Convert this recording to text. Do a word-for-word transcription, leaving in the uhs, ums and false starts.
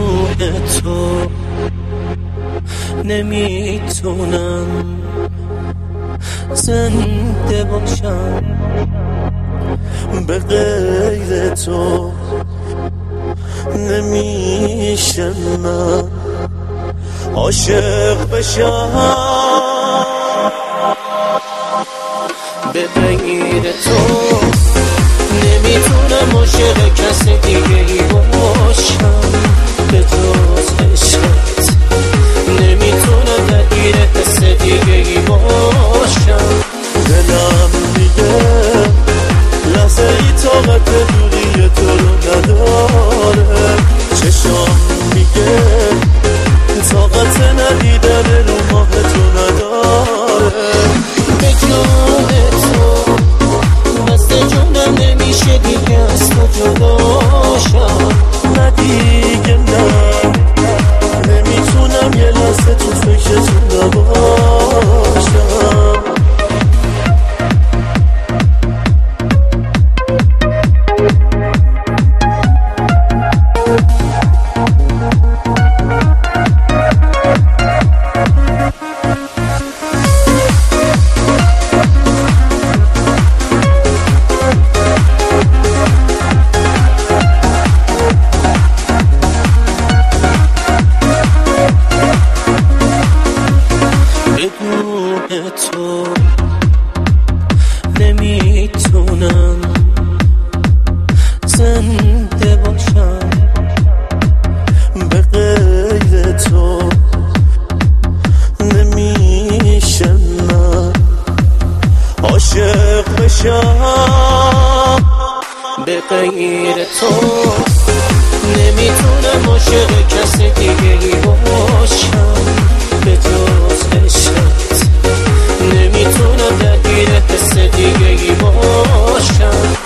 تو نمیتونم زنده باشم به غیر تو، نمیشه من عاشق بشم به غیر تو، نمیتونم عاشق کس دیگه ای باشم به جز عشقت، نمیتونم درگیر حس دیگه ای باشم. دلم میگه لحظه ای طاقت دوری تو رو نداره، چشام میگه طاقت ندیدن رو ماه تو نداره. به جون تو بست جونم نمیشه دیگه از تو جداشم، نه دیگه نه، نمیتونم یه لحظه تو فکرتون نباشم. تو نمیتونم زنده باشم به غیر تو، نمیشه من عاشق بشم به غیر تو، نمیتونم عاشق کس دیگه ای باشم به جز عشقت، نمیتونم درگیر حس دیگه ای باشم.